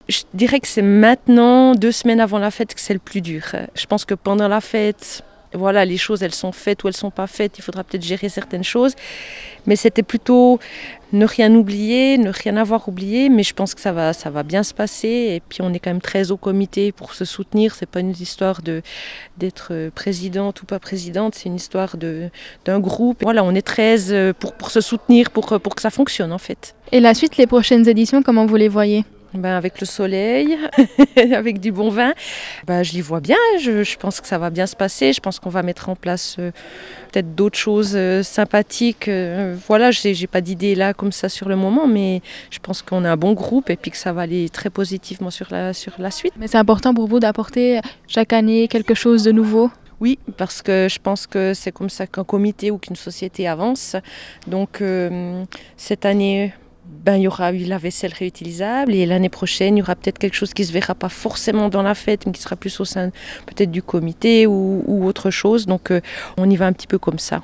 Je dirais que c'est maintenant, 2 semaines avant la fête, que c'est le plus dur. Je pense que pendant la fête, voilà, les choses, elles sont faites ou elles ne sont pas faites. Il faudra peut-être gérer certaines choses. Mais c'était plutôt ne rien oublier, ne rien avoir oublié. Mais je pense que ça va bien se passer. Et puis, on est quand même très au comité pour se soutenir. Ce n'est pas une histoire d'être présidente ou pas présidente. C'est une histoire d'un groupe. Voilà, on est 13 pour se soutenir, pour que ça fonctionne, en fait. Et la suite, les prochaines éditions, comment vous les voyez ? Avec le soleil, avec du bon vin, je l'y vois bien. Je pense que ça va bien se passer. Je pense qu'on va mettre en place peut-être d'autres choses sympathiques. Voilà, j'ai pas d'idée là comme ça sur le moment, mais je pense qu'on a un bon groupe et puis que ça va aller très positivement sur la suite. Mais c'est important pour vous d'apporter chaque année quelque chose de nouveau ? Oui, parce que je pense que c'est comme ça qu'un comité ou qu'une société avance. Donc cette année, il y aura eu la vaisselle réutilisable et l'année prochaine, il y aura peut-être quelque chose qui ne se verra pas forcément dans la fête, mais qui sera plus au sein peut-être du comité ou autre chose. Donc on y va un petit peu comme ça.